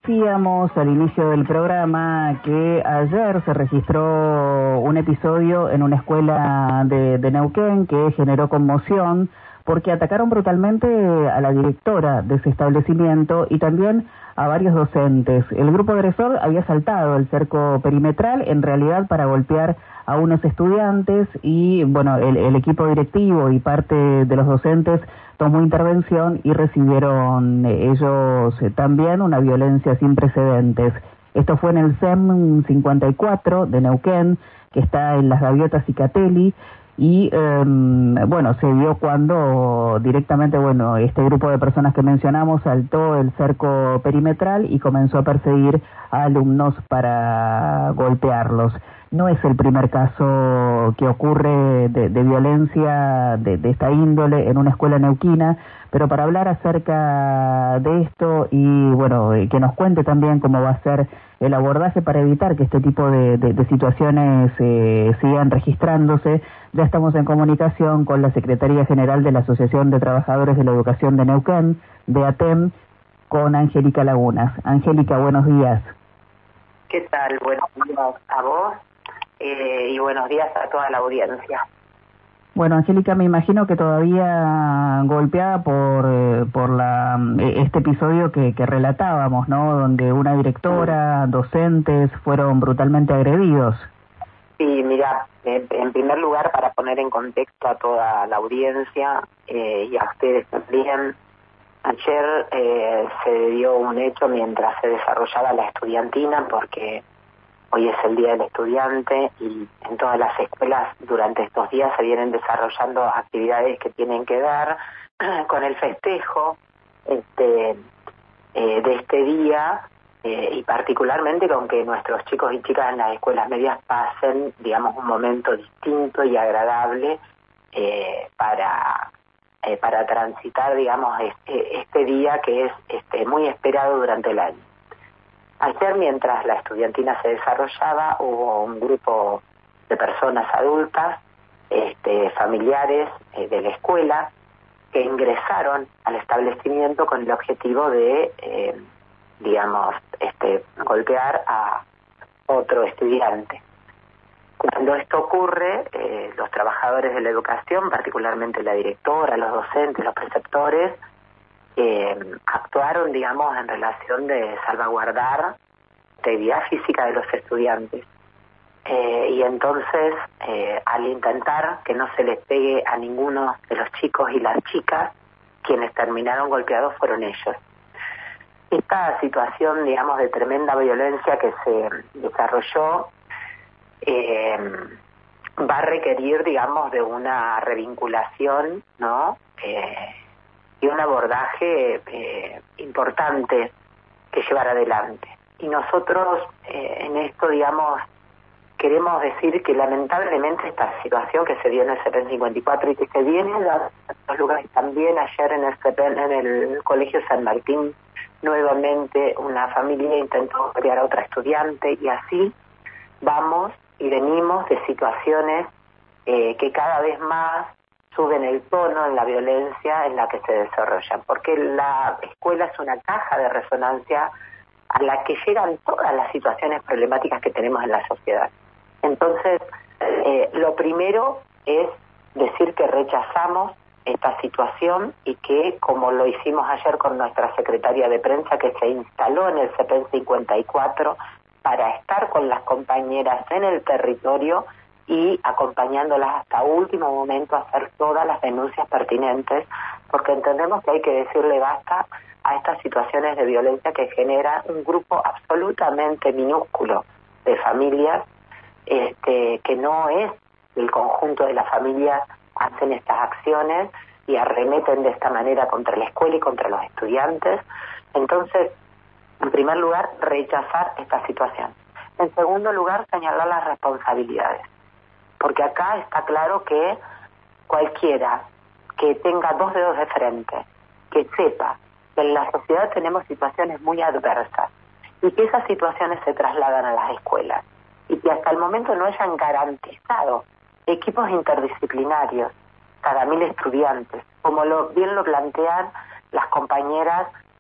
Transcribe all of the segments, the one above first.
decíamos al inicio del programa que ayer se registró un episodio en una escuela de Neuquén que generó conmoción porque atacaron brutalmente a la directora de ese establecimiento y también a varios docentes. El grupo agresor había saltado el cerco perimetral en realidad para golpear a unos estudiantes y bueno, el equipo directivo y parte de los docentes tomó intervención y recibieron ellos también una violencia sin precedentes. Esto fue en el CEM 54 de Neuquén, que está en Las Gaviotas y Catelli, y bueno, se vio cuando directamente, bueno, este grupo de personas que mencionamos saltó el cerco perimetral y comenzó a perseguir a alumnos para golpearlos. No es el primer caso que ocurre de violencia de esta índole en una escuela neuquina, pero para hablar acerca de esto y bueno, que nos cuente también cómo va a ser el abordaje para evitar que este tipo de situaciones sigan registrándose, ya estamos en comunicación con la Secretaría General de la Asociación de Trabajadores de la Educación de Neuquén, de ATEM, con Angélica Lagunas. Angélica, buenos días. ¿Qué tal? Buenos días a vos y buenos días a toda la audiencia. Bueno, Angélica, me imagino que todavía golpeada por este episodio que relatábamos, ¿no? Donde una directora, docentes fueron brutalmente agredidos. Sí, mira, en primer lugar, para poner en contexto a toda la audiencia y a ustedes también, ayer se dio un hecho mientras se desarrollaba la estudiantina, porque hoy es el Día del Estudiante y en todas las escuelas durante estos días se vienen desarrollando actividades que tienen que ver con el festejo de este día y particularmente con que nuestros chicos y chicas en las escuelas medias pasen, digamos, un momento distinto y agradable para transitar, digamos, este día que es muy esperado durante el año. Ayer, mientras la estudiantina se desarrollaba, hubo un grupo de personas adultas, familiares de la escuela, que ingresaron al establecimiento con el objetivo de, golpear a otro estudiante. Cuando esto ocurre, los trabajadores de la educación, particularmente la directora, los docentes, los preceptores, actuaron, digamos, en relación de salvaguardar la integridad física de los estudiantes. Y entonces, al intentar que no se les pegue a ninguno de los chicos y las chicas, quienes terminaron golpeados fueron ellos. Esta situación, digamos, de tremenda violencia que se desarrolló va a requerir, digamos, de una revinculación, ¿no? Y un abordaje importante que llevar adelante. Y nosotros en esto, digamos, queremos decir que lamentablemente esta situación que se dio en el CEPEN 54 y que se viene en otros lugares también, ayer en el CEPEN, en el Colegio San Martín, nuevamente una familia intentó golpear a otra estudiante y así vamos y venimos de situaciones que cada vez más suben el tono en la violencia en la que se desarrollan, porque la escuela es una caja de resonancia a la que llegan todas las situaciones problemáticas que tenemos en la sociedad. Entonces, lo primero es decir que rechazamos esta situación y que, como lo hicimos ayer con nuestra secretaria de prensa que se instaló en el CEPEN 54 para estar con las compañeras en el territorio y acompañándolas hasta último momento a hacer todas las denuncias pertinentes, porque entendemos que hay que decirle basta a estas situaciones de violencia que genera un grupo absolutamente minúsculo de familias, que no es el conjunto de las familias hacen estas acciones y arremeten de esta manera contra la escuela y contra los estudiantes. Entonces, en primer lugar, rechazar esta situación. En segundo lugar, señalar las responsabilidades. Porque acá está claro que cualquiera que tenga dos dedos de frente, que sepa que en la sociedad tenemos situaciones muy adversas y que esas situaciones se trasladan a las escuelas y que hasta el momento no hayan garantizado equipos interdisciplinarios cada 1000 estudiantes, como bien lo plantean las compañeras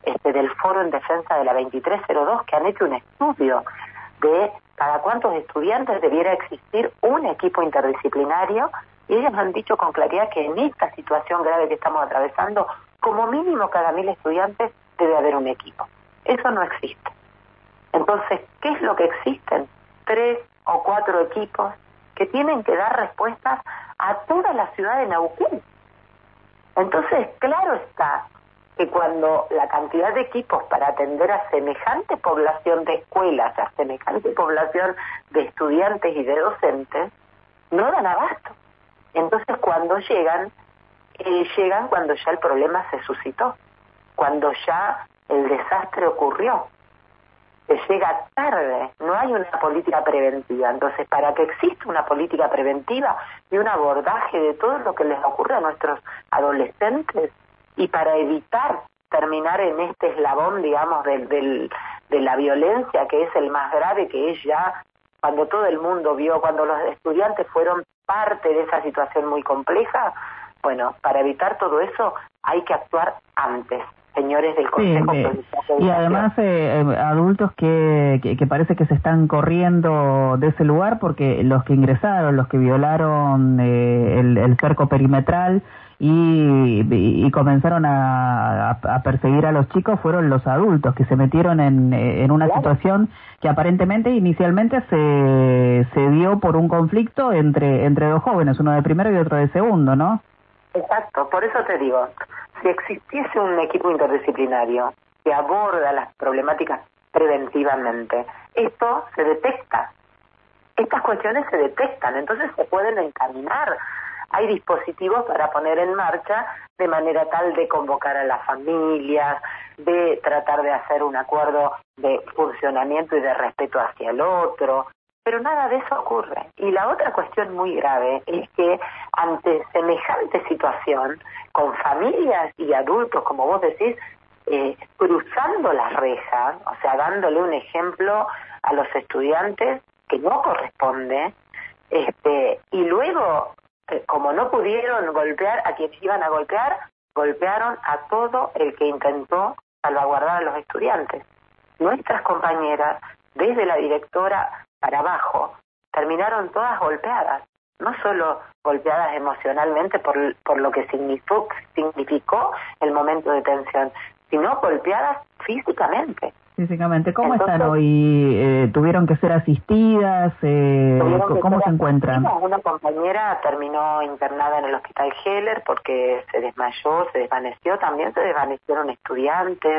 del Foro en Defensa de la 2302, que han hecho un estudio de cada cuántos estudiantes debiera existir un equipo interdisciplinario, y ellos han dicho con claridad que en esta situación grave que estamos atravesando, como mínimo cada 1000 estudiantes debe haber un equipo. Eso no existe. Entonces, ¿qué es lo que existen? 3 o 4 equipos que tienen que dar respuestas a toda la ciudad de Neuquén. Entonces, claro está que cuando la cantidad de equipos para atender a semejante población de escuelas, a semejante población de estudiantes y de docentes, no dan abasto. Entonces, cuando llegan cuando ya el problema se suscitó, cuando ya el desastre ocurrió. Se llega tarde, no hay una política preventiva. Entonces, para que exista una política preventiva y un abordaje de todo lo que les ocurre a nuestros adolescentes, y para evitar terminar en este eslabón, digamos, de la violencia, que es el más grave, que es ya cuando todo el mundo vio, cuando los estudiantes fueron parte de esa situación muy compleja. Bueno, para evitar todo eso hay que actuar antes, señores del Consejo Provincial de Educación. Y además adultos que parece que se están corriendo de ese lugar, porque los que ingresaron, los que violaron el cerco perimetral y comenzaron a perseguir a los chicos fueron los adultos que se metieron en una situación que aparentemente inicialmente se dio por un conflicto entre dos jóvenes, uno de primero y otro de segundo, ¿no? Exacto, por eso te digo, si existiese un equipo interdisciplinario que aborda las problemáticas preventivamente, esto se detecta, estas cuestiones se detectan, entonces se pueden encaminar. Hay dispositivos para poner en marcha de manera tal de convocar a las familias, de tratar de hacer un acuerdo de funcionamiento y de respeto hacia el otro, pero nada de eso ocurre. Y la otra cuestión muy grave es que ante semejante situación, con familias y adultos, como vos decís, cruzando las rejas, o sea, dándole un ejemplo a los estudiantes que no corresponde, y luego, como no pudieron golpear a quienes iban a golpear, golpearon a todo el que intentó salvaguardar a los estudiantes. Nuestras compañeras, desde la directora para abajo, terminaron todas golpeadas, no solo golpeadas emocionalmente por lo que significó el momento de tensión, sino golpeadas físicamente. Físicamente, ¿cómo están hoy? ¿Tuvieron que ser asistidas? ¿Cómo se encuentran? Una compañera terminó internada en el Hospital Heller porque se desmayó, se desvaneció, también se desvanecieron estudiantes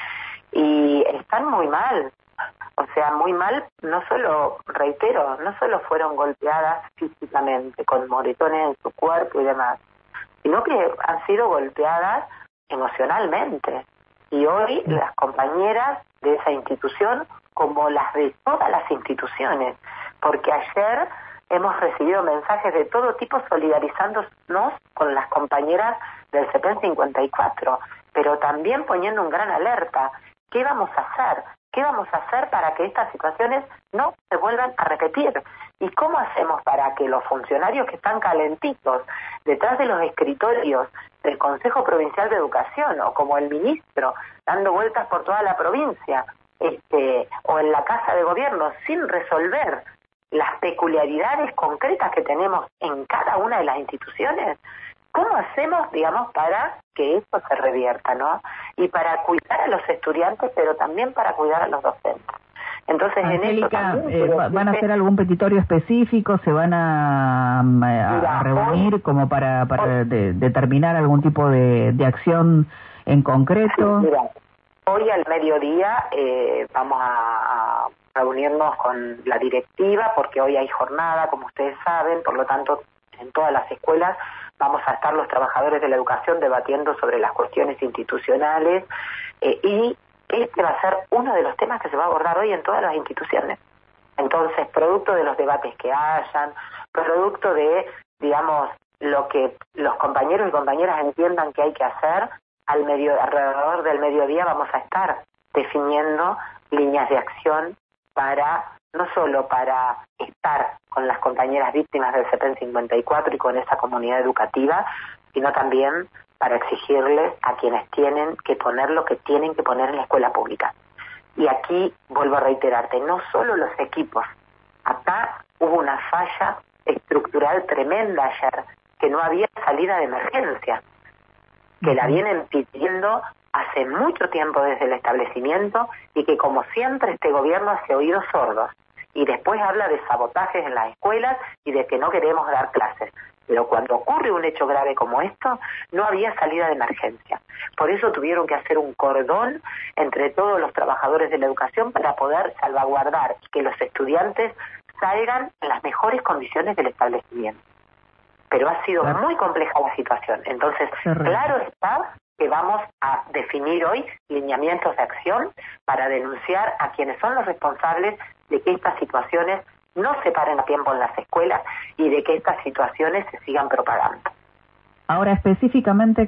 y están muy mal. O sea, muy mal, no solo fueron golpeadas físicamente, con moretones en su cuerpo y demás, sino que han sido golpeadas emocionalmente. Y hoy las compañeras de esa institución, como las de todas las instituciones, porque ayer hemos recibido mensajes de todo tipo solidarizándonos con las compañeras del CEPEN 54, pero también poniendo un gran alerta. ¿Qué vamos a hacer? ¿Qué vamos a hacer para que estas situaciones no se vuelvan a repetir? ¿Y cómo hacemos para que los funcionarios que están calentitos detrás de los escritorios del Consejo Provincial de Educación, o como el ministro dando vueltas por toda la provincia, o en la Casa de Gobierno, sin resolver las peculiaridades concretas que tenemos en cada una de las instituciones, ¿cómo hacemos, digamos, para que esto se revierta, ¿no? Y para cuidar a los estudiantes, pero también para cuidar a los docentes. Entonces, Angélica, en esto también, ¿van a hacer algún petitorio específico? ¿Se van a reunir como para determinar algún tipo de acción en concreto? Sí, mira, hoy al mediodía vamos a reunirnos con la directiva, porque hoy hay jornada, como ustedes saben, por lo tanto, en todas las escuelas vamos a estar los trabajadores de la educación debatiendo sobre las cuestiones institucionales y este va a ser uno de los temas que se va a abordar hoy en todas las instituciones. Entonces, producto de los debates que hayan, producto de, digamos, lo que los compañeros y compañeras entiendan que hay que hacer, alrededor del mediodía vamos a estar definiendo líneas de acción para, no solo para estar con las compañeras víctimas del CEPEN 54 y con esa comunidad educativa, sino también para exigirles a quienes tienen que poner lo que tienen que poner en la escuela pública. Y aquí vuelvo a reiterarte, no solo los equipos, acá hubo una falla estructural tremenda ayer, que no había salida de emergencia, que la vienen pidiendo hace mucho tiempo desde el establecimiento y que como siempre este gobierno hace oídos sordos y después habla de sabotajes en las escuelas y de que no queremos dar clases. Pero cuando ocurre un hecho grave como esto, no había salida de emergencia. Por eso tuvieron que hacer un cordón entre todos los trabajadores de la educación para poder salvaguardar y que los estudiantes salgan en las mejores condiciones del establecimiento. Pero ha sido muy compleja la situación. Entonces, claro está que vamos a definir hoy lineamientos de acción para denunciar a quienes son los responsables de que estas situaciones no se paren a tiempo en las escuelas y de que estas situaciones se sigan propagando. Ahora, específicamente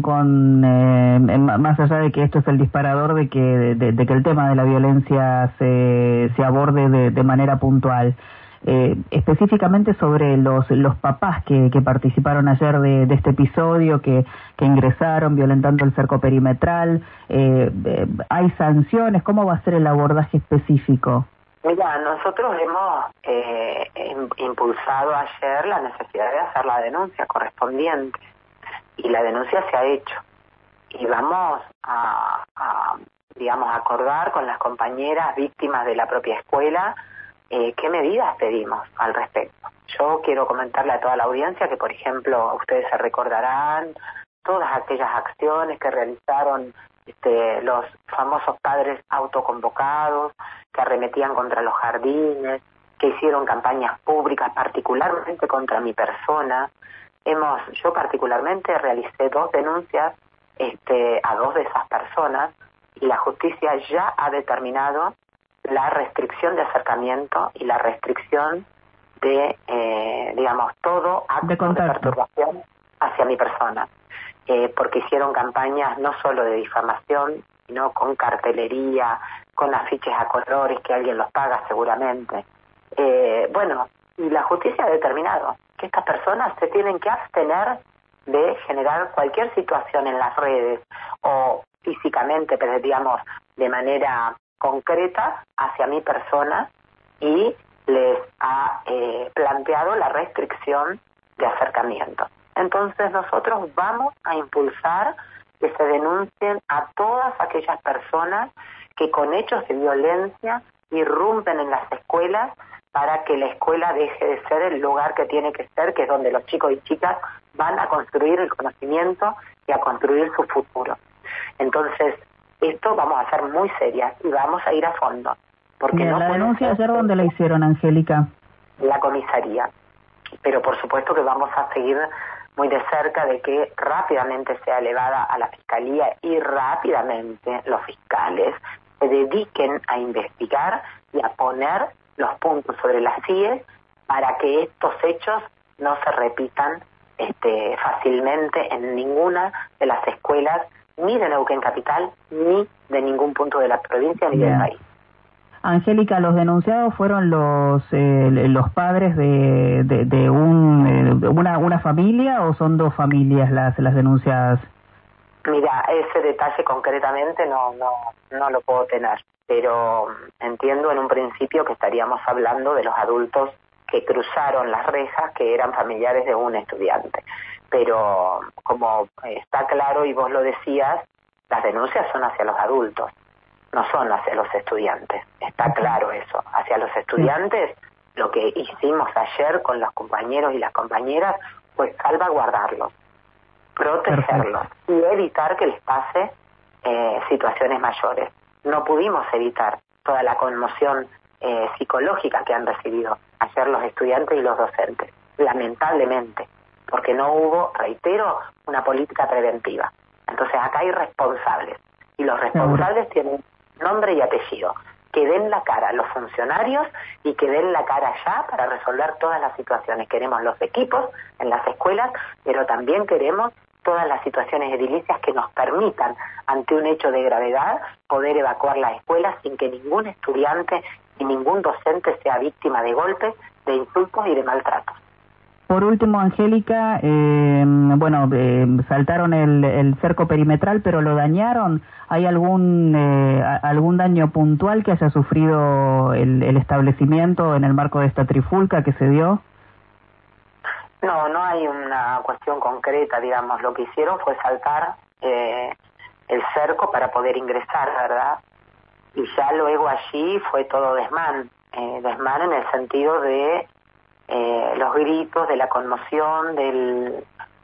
más allá de que esto es el disparador de que el tema de la violencia se aborde de manera puntual, específicamente sobre los papás que participaron ayer de este episodio, que ingresaron violentando el cerco perimetral, ¿hay sanciones? ¿Cómo va a ser el abordaje específico? Mira, nosotros hemos impulsado ayer la necesidad de hacer la denuncia correspondiente y la denuncia se ha hecho y vamos a acordar con las compañeras víctimas de la propia escuela qué medidas pedimos al respecto. Yo quiero comentarle a toda la audiencia que, por ejemplo, ustedes se recordarán todas aquellas acciones que realizaron los famosos padres autoconvocados, que arremetían contra los jardines, que hicieron campañas públicas, particularmente contra mi persona. Yo particularmente realicé 2 denuncias a 2 de esas personas y la justicia ya ha determinado la restricción de acercamiento y la restricción de, todo acto de perturbación hacia mi persona. Porque hicieron campañas no solo de difamación, sino con cartelería, con afiches a colores que alguien los paga seguramente. Y la justicia ha determinado que estas personas se tienen que abstener de generar cualquier situación en las redes o físicamente, pero de manera concreta hacia mi persona, y les ha planteado la restricción de acercamiento. Entonces nosotros vamos a impulsar que se denuncien a todas aquellas personas que con hechos de violencia irrumpen en las escuelas para que la escuela deje de ser el lugar que tiene que ser, que es donde los chicos y chicas van a construir el conocimiento y a construir su futuro. Entonces, esto vamos a ser muy serias y vamos a ir a fondo. Porque bien, no ¿la denuncia ayer dónde la hicieron, Angélica? La comisaría. Pero por supuesto que vamos a seguir muy de cerca de que rápidamente sea elevada a la Fiscalía y rápidamente los fiscales se dediquen a investigar y a poner los puntos sobre las IES para que estos hechos no se repitan fácilmente en ninguna de las escuelas, ni de Neuquén Capital, ni de ningún punto de la provincia ni del país. Angélica, ¿los denunciados fueron los padres de una familia o son 2 familias las denunciadas? Mira, ese detalle concretamente no lo puedo tener, pero entiendo en un principio que estaríamos hablando de los adultos que cruzaron las rejas, que eran familiares de un estudiante. Pero como está claro y vos lo decías, las denuncias son hacia los adultos, no son hacia los estudiantes. Está claro eso. Hacia los estudiantes, lo que hicimos ayer con los compañeros y las compañeras fue salvaguardarlos, protegerlos y evitar que les pase situaciones mayores. No pudimos evitar toda la conmoción psicológica que han recibido ayer los estudiantes y los docentes, lamentablemente, porque no hubo, reitero, una política preventiva. Entonces acá hay responsables y los responsables tienen nombre y apellido. Que den la cara los funcionarios y que den la cara ya para resolver todas las situaciones. Queremos los equipos en las escuelas, pero también queremos todas las situaciones edilicias que nos permitan, ante un hecho de gravedad, poder evacuar las escuelas sin que ningún estudiante y ningún docente sea víctima de golpes, de insultos y de maltratos. Por último, Angélica, saltaron el cerco perimetral, pero lo dañaron. ¿Hay algún daño puntual que haya sufrido el establecimiento en el marco de esta trifulca que se dio? No hay una cuestión concreta, digamos. Lo que hicieron fue saltar el cerco para poder ingresar, ¿verdad? Y ya luego allí fue todo desmán en el sentido de los gritos, de la conmoción, del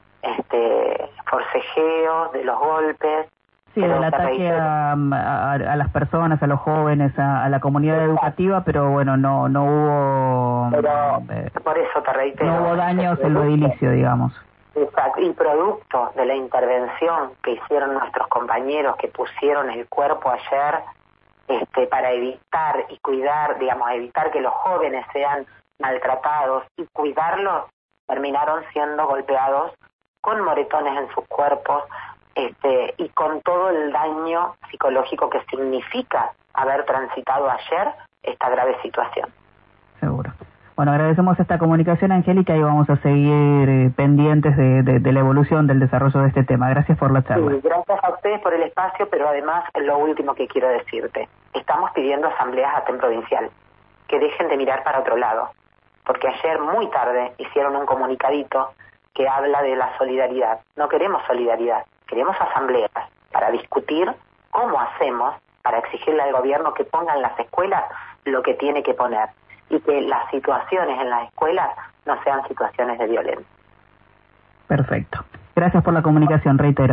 forcejeo, de los golpes. Sí, del ataque a las personas, a los jóvenes, a la comunidad educativa, pero bueno, no hubo... Pero por eso te reitero. No hubo daños en lo edilicio, digamos. Exacto, y producto de la intervención que hicieron nuestros compañeros que pusieron el cuerpo ayer para evitar y cuidar, digamos, evitar que los jóvenes sean maltratados y cuidarlos, terminaron siendo golpeados con moretones en sus cuerpos y con todo el daño psicológico que significa haber transitado ayer esta grave situación. Seguro. Bueno, agradecemos esta comunicación, Angélica, y vamos a seguir pendientes de la evolución del desarrollo de este tema. Gracias por la charla. Sí, gracias a ustedes por el espacio, pero además lo último que quiero decirte, estamos pidiendo asambleas a provincial, que dejen de mirar para otro lado, porque ayer muy tarde hicieron un comunicadito que habla de la solidaridad. No queremos solidaridad, queremos asambleas para discutir cómo hacemos para exigirle al gobierno que ponga en las escuelas lo que tiene que poner y que las situaciones en las escuelas no sean situaciones de violencia. Perfecto. Gracias por la comunicación, reitero.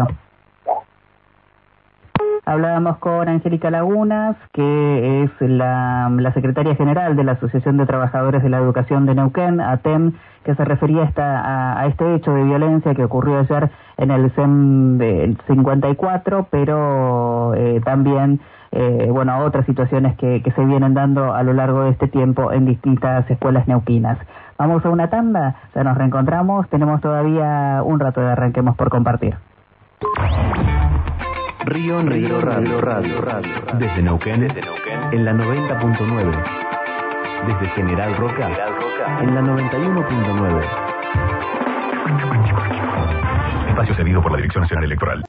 Hablábamos con Angélica Lagunas, que es la secretaria general de la Asociación de Trabajadores de la Educación de Neuquén, ATEM, que se refería a este hecho de violencia que ocurrió ayer en el CEM del 54, pero también a otras situaciones que se vienen dando a lo largo de este tiempo en distintas escuelas neuquinas. Vamos a una tanda, ya nos reencontramos, tenemos todavía un rato de arranquemos por compartir. Río Negro Radio. Desde Neuquén, en la 90.9. Desde General Roca, en la 91.9. Espacio cedido por la Dirección Nacional Electoral.